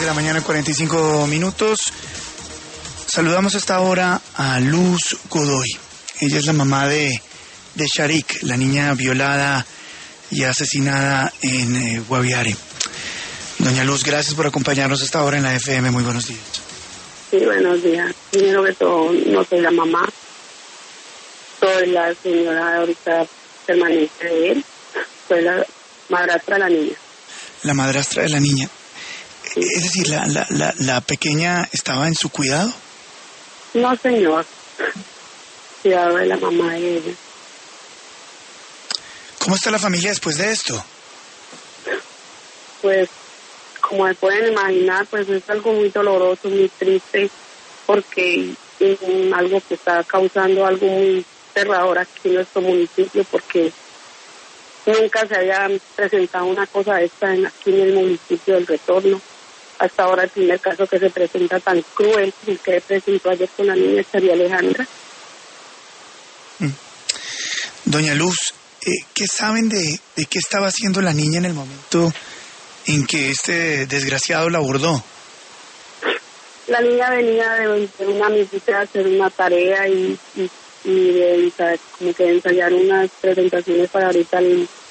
de la mañana, 45 minutos. Saludamos a esta hora a Luz Godoy. Ella es la mamá de Sharik, la niña violada y asesinada en Guaviare. Doña Luz, gracias por acompañarnos a esta hora en la FM. Muy buenos días. Sí, buenos días. Primero que todo, no soy la mamá. Soy la señora ahorita permanente de él. Soy la madrastra de la niña. La madrastra de la niña. Sí. Es decir, la pequeña estaba en su cuidado. No, señor. Cuidado de la mamá de ella. ¿Cómo está la familia después de esto? Pues, como se pueden imaginar, pues es algo muy doloroso, muy triste, porque es algo que está causando algo muy aterrador aquí en nuestro municipio, porque nunca se había presentado una cosa de esta aquí en el municipio del Retorno. Hasta ahora el primer caso que se presenta tan cruel, el que presentó ayer con la niña María Alejandra. Doña Luz, ¿qué saben de qué estaba haciendo la niña en el momento en que este desgraciado la abordó? La niña venía de una amiguita a hacer una tarea y como que ensayar unas presentaciones para ahorita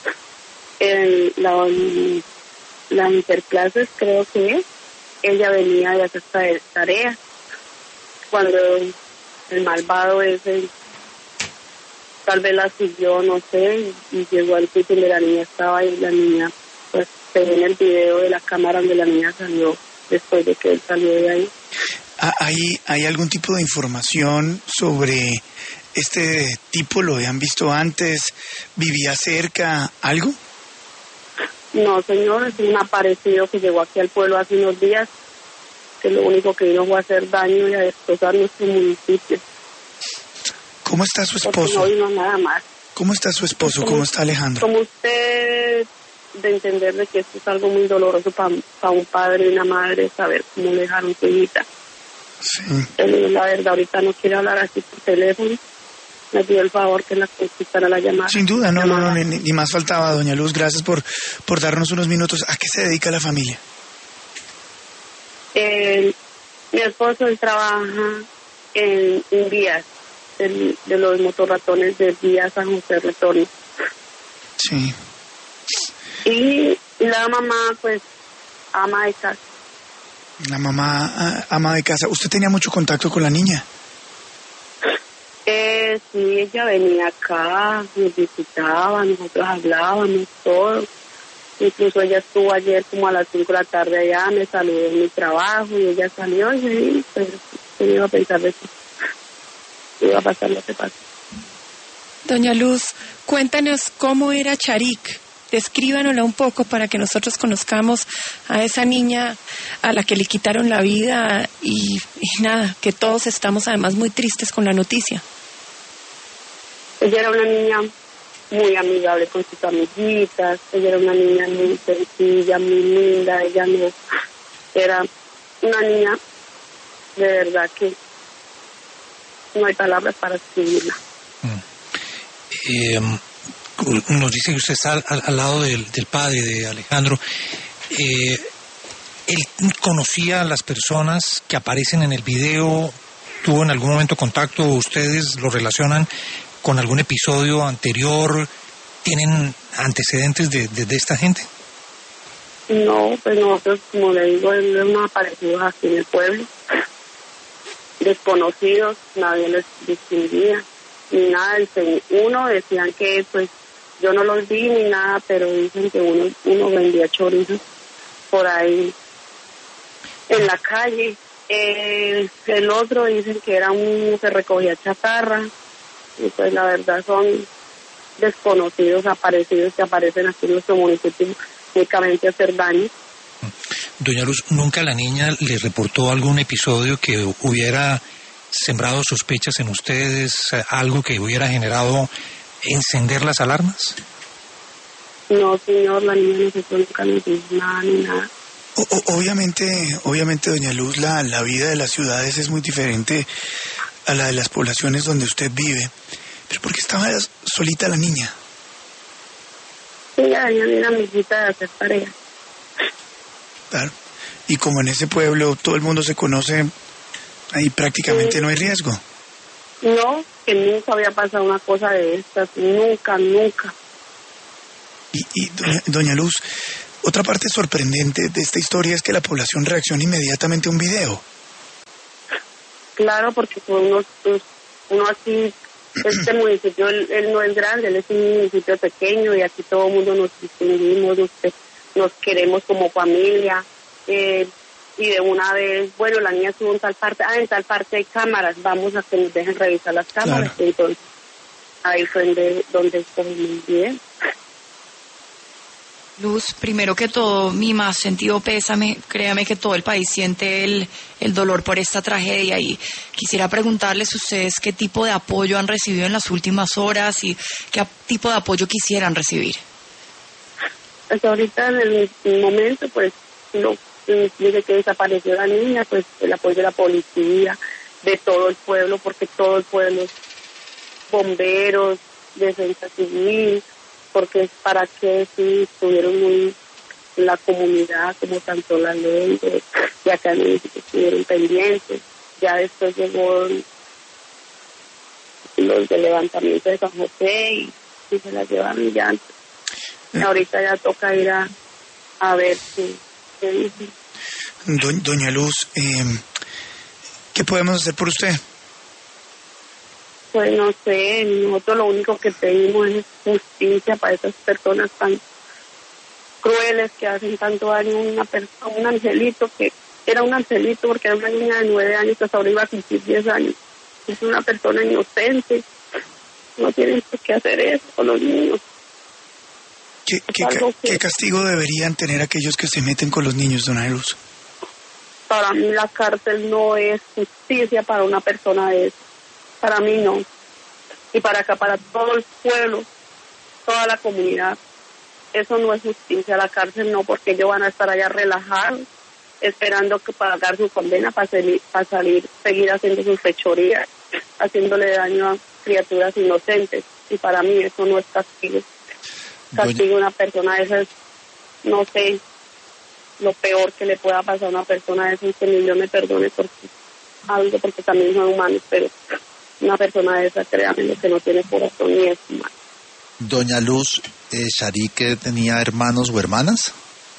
las interclases, creo que es. Ella venía de hacer tarea cuando el malvado ese tal vez la siguió, no sé, y llegó al sitio donde la niña estaba, y la niña, pues, se ve en el video de la cámara donde la niña salió después de que él salió de ahí. ¿Hay algún tipo de información sobre este tipo? ¿Lo habían visto antes? ¿Vivía cerca? ¿Algo? No, señor, es un aparecido que llegó aquí al pueblo hace unos días, que lo único que vino fue a hacer daño y a destrozar nuestro municipio. ¿Cómo está su esposo? No vino nada más. ¿Cómo está su esposo? ¿Cómo está Alejandro? Como usted, de entenderle que esto es algo muy doloroso para un padre y una madre, saber cómo le dejaron su hijita. Sí. Él, la verdad, ahorita no quiere hablar así por teléfono. Me pidió el favor que la contestara la llamada. Sin duda, no, ni más faltaba, doña Luz. Gracias por darnos unos minutos. ¿A qué se dedica la familia? Mi esposo, él trabaja en vías, de los motorratones de vías San José Retorno. Sí. Y la mamá, pues, ama de casa. La mamá ama de casa. ¿Usted tenía mucho contacto con la niña? Sí, ella venía acá, nos visitaba, nosotros hablábamos, todo. Incluso ella estuvo ayer como a las 5 de la tarde allá, me saludó en mi trabajo y ella salió y pues yo iba a pensar de que iba a pasar lo que pasó. Doña Luz, cuéntanos cómo era Sharik. Descríbanosla un poco para que nosotros conozcamos a esa niña a la que le quitaron la vida y nada, que todos estamos además muy tristes con la noticia. Ella era una niña muy amigable con sus amiguitas, ella era una niña muy sencilla, muy linda, ella no era una niña de verdad que no hay palabras para escribirla. Nos dice que usted está al lado del padre de Alejandro. ¿Él conocía a las personas que aparecen en el video? ¿Tuvo en algún momento contacto? ¿Ustedes lo relacionan con algún episodio anterior? ¿Tienen antecedentes de esta gente? No, pues nosotros, como le digo, él no aparecido aquí en el pueblo. Desconocidos, nadie les distinguía, ni nada. Uno decían que, pues, yo no los vi ni nada, pero dicen que uno vendía chorizos por ahí en la calle. El otro dicen que era uno que recogía chatarra. Y pues la verdad son desconocidos, aparecidos, que aparecen aquí en nuestro municipio únicamente a hacer daño. Doña Luz, ¿nunca la niña le reportó algún episodio que hubiera sembrado sospechas en ustedes, algo que hubiera generado encender las alarmas? No, señor, la niña nosotros nunca nos dijo nada ni nada. Obviamente, doña Luz, la vida de las ciudades es muy diferente a la de las poblaciones donde usted vive. ¿Pero por qué estaba solita la niña? Sí, ella viene amiguita de hacer tarea. Claro. y como en ese pueblo todo el mundo se conoce, ahí prácticamente no hay riesgo. No, que nunca había pasado una cosa de estas, nunca. Y doña Luz, otra parte sorprendente de esta historia es que la población reacciona inmediatamente a un video. Claro, porque uno aquí, este municipio, él no es grande, él es un municipio pequeño y aquí todo el mundo nos distinguimos, nos queremos como familia. Y de una vez, bueno, la niña estuvo en tal parte hay cámaras, vamos a que nos dejen revisar las cámaras. Claro. Entonces, ahí fue donde estoy muy bien. Luz, primero que todo, mi más sentido pésame, créame que todo el país siente el dolor por esta tragedia y quisiera preguntarles a ustedes qué tipo de apoyo han recibido en las últimas horas y qué tipo de apoyo quisieran recibir. Pues ahorita en el momento, pues, desde que desapareció la niña, pues el apoyo de la policía, de todo el pueblo, porque todo el pueblo, bomberos, defensa civil, porque es para que si estuvieron muy en la comunidad, como tanto la ley, ya que estuvieron pendientes, ya después llegó los de levantamiento de San José y se la llevaron ya. Ahorita ya toca ir a ver qué dicen. Doña Luz, ¿qué podemos hacer por usted? Pues no sé, nosotros lo único que pedimos es justicia para esas personas tan crueles que hacen tanto daño a un angelito, que era un angelito porque era una niña de 9 años que hasta ahora iba a cumplir 10 años. Es una persona inocente, no tienen por qué hacer eso con los niños. ¿Qué castigo deberían tener aquellos que se meten con los niños, doña Luz? Para mí la cárcel no es justicia para una persona de eso. Para mí no. Y para todo el pueblo, toda la comunidad, eso no es justicia. La cárcel no, porque ellos van a estar allá relajados, esperando que pagar su condena para salir, seguir haciendo sus fechorías, haciéndole daño a criaturas inocentes. Y para mí eso no es castigo. Castigo a una persona de esas, no sé, lo peor que le pueda pasar a una persona de esas, que Dios me perdone porque también son humanos, pero una persona de esa, créanme, que no tiene corazón ni es humano. Doña Luz, ¿Sharik tenía hermanos o hermanas?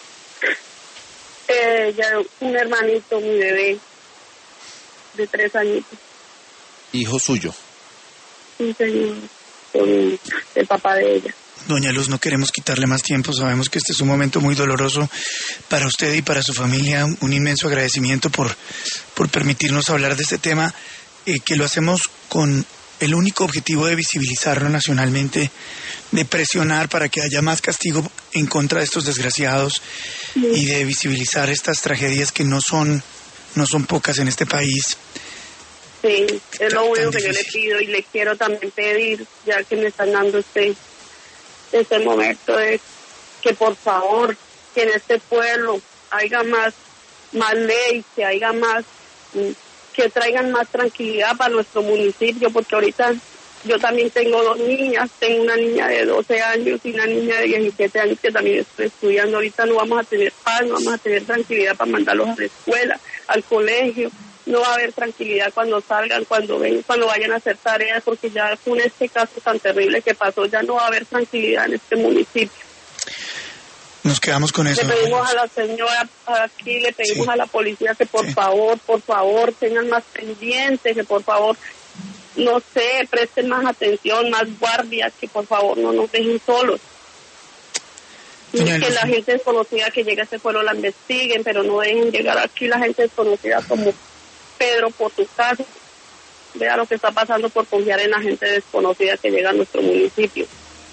Ya un hermanito, mi bebé, de 3 añitos. ¿Hijo suyo? Sí, señor, con el papá de ella. Doña Luz, no queremos quitarle más tiempo, sabemos que este es un momento muy doloroso para usted y para su familia. Un inmenso agradecimiento por permitirnos hablar de este tema, que lo hacemos con el único objetivo de visibilizarlo nacionalmente, de presionar para que haya más castigo en contra de estos desgraciados y de visibilizar estas tragedias que no son pocas en este país. Sí, es lo único que yo le pido y le quiero también pedir, ya que me están dando este momento, es que por favor, que en este pueblo haya más ley, que haya más, que traigan más tranquilidad para nuestro municipio, porque ahorita yo también tengo 2 niñas, tengo una niña de 12 años y una niña de 17 años que también estoy estudiando. Ahorita no vamos a tener paz, no vamos a tener tranquilidad para mandarlos a la escuela, al colegio. No va a haber tranquilidad cuando salgan, cuando vayan a hacer tareas, porque ya con este caso tan terrible que pasó, ya no va a haber tranquilidad en este municipio. Nos quedamos con eso. Le pedimos a la señora aquí, le pedimos a la policía que por favor, tengan más pendientes, que por favor, no sé, presten más atención, más guardias, que por favor no nos dejen solos. Y que la gente desconocida que llega a este pueblo la investiguen, pero no dejen llegar aquí la gente desconocida como Pedro por tu caso. Vea lo que está pasando por confiar en la gente desconocida que llega a nuestro municipio.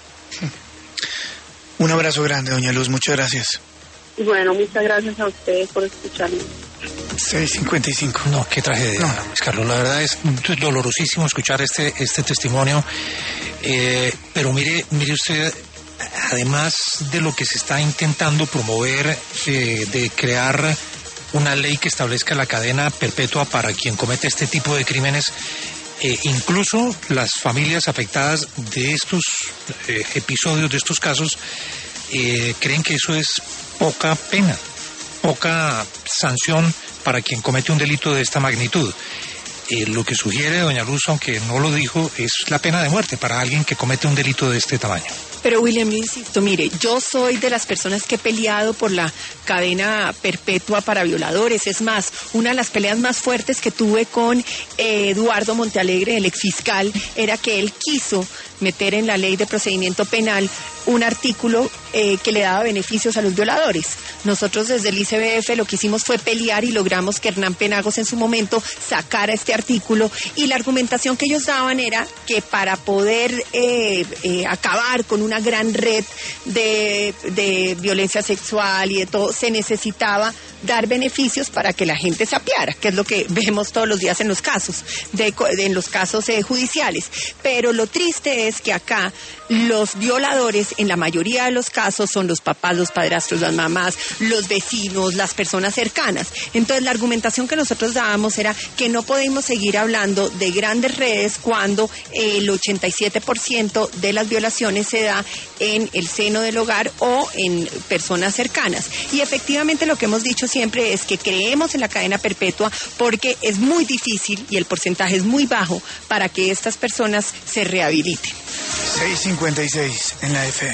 Un abrazo grande, doña Luz, muchas gracias. Bueno, muchas gracias a ustedes por escucharme. 6:55. No, qué tragedia, Luis Carlos. La verdad es dolorosísimo escuchar este testimonio. Pero mire usted, además de lo que se está intentando promover, de crear una ley que establezca la cadena perpetua para quien comete este tipo de crímenes, incluso las familias afectadas de estos episodios, de estos casos, creen que eso es poca pena. poca sanción para quien comete un delito de esta magnitud. Lo que sugiere doña Luz, aunque no lo dijo, es la pena de muerte para alguien que comete un delito de este tamaño. Pero William, yo insisto, mire, yo soy de las personas que he peleado por la cadena perpetua para violadores. Es más, una de las peleas más fuertes que tuve con Eduardo Montealegre, el exfiscal, era que él quiso meter en la ley de procedimiento penal un artículo que le daba beneficios a los violadores. Nosotros desde el ICBF lo que hicimos fue pelear y logramos que Hernán Penagos en su momento sacara este artículo, y la argumentación que ellos daban era que para poder acabar con una gran red de violencia sexual y de todo, se necesitaba dar beneficios para que la gente se apiara, que es lo que vemos todos los días en los casos, en los casos judiciales. Pero lo triste es que acá los violadores, en la mayoría de los casos, son los papás, los padrastros, las mamás, los vecinos, las personas cercanas. Entonces la argumentación que nosotros dábamos era que no podemos seguir hablando de grandes redes cuando el 87% de las violaciones se da en el seno del hogar o en personas cercanas. Y efectivamente lo que hemos dicho siempre es que creemos en la cadena perpetua porque es muy difícil y el porcentaje es muy bajo para que estas personas se rehabiliten. 6:56 en la FM.